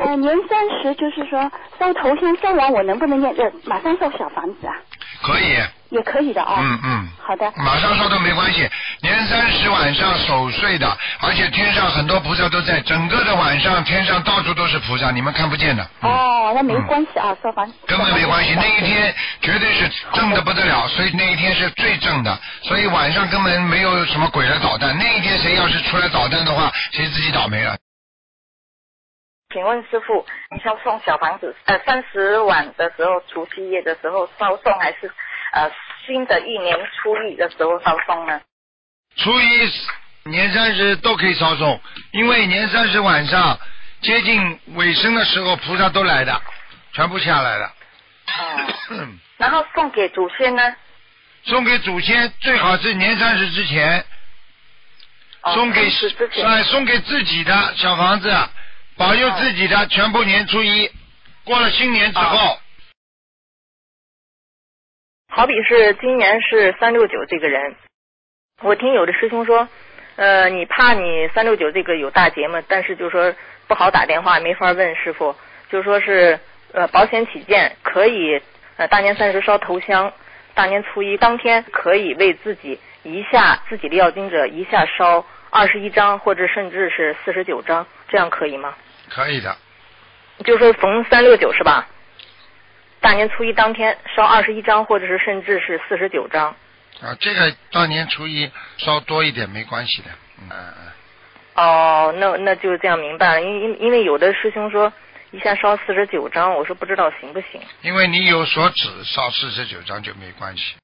年30就是说烧头香烧完，我能不能马上烧小房子啊？ 可以。 也可以的啊。好的。 马上烧都没关系。年30晚上守岁的，而且天上很多菩萨都在，整个的晚上天上到处都是菩萨，你们看不见的。 那没关系啊，烧房根本没关系，那一天绝对是正的不得了，所以那一天是最正的，所以晚上根本没有什么鬼来捣蛋。那一天谁要是出来捣蛋的话，谁自己倒霉了。 请问师父，你像送小房子，30晚的时候，除夕夜的时候烧送，还是新的一年初一的时候烧送呢？ 初一、年30都可以烧送，因为年30晚上接近尾声的时候，菩萨都来的，全部下来了。 然后送给祖先呢？ 送给祖先最好是年30之前，送给自己的小房子。保佑自己的全部年初一，过了新年之后。 好比是今年是369这个人，我听有的师兄说，你怕你369这个有大劫嘛，但是就说不好打电话，没法问师傅，就说是保险起见，可以大年30烧头香，大年初一当天可以为自己的要经者一下烧21张，或者甚至是49张，这样可以吗？ 可以的。 就说逢369是吧？大年初一当天烧21张，或者是甚至是49张。 啊，这个大年初一烧多一点没关系的。 那就这样明白了。因为有的师兄说一下烧49张，我说不知道行不行。 因为你有所指，烧49张就没关系。